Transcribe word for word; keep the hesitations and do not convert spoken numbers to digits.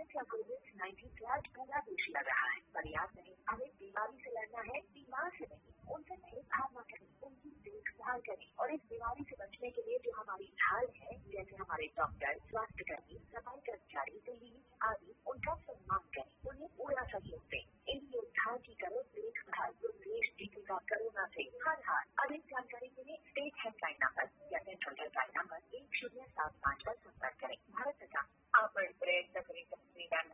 Virus या Covid nineteen से आज पूरा देश लड़ रहा है, पर याद नहीं हमें बीमारी से लड़ना है, बीमार से नहीं। उनसे भेदभाव न करें, उनकी देखभाल करें और इस बीमारी से बचने के लिए जो हमारी ढाल है, जैसे हमारे डॉक्टर, स्वास्थ्य कर्मी, सफाई कर्मचारी, पुलिस आदि, उनका सम्मान करें, उन्हें पूरा सहयोग दें। इन योद्धाओं की करो देखभाल, तो देश जीतेगा कोरोना से हर हार। अधिक जानकारी के लिए स्टेट हेल्पलाइन नंबर या सेंट्रल हेल्पलाइन नंबर एक शून्य सात पाँच पर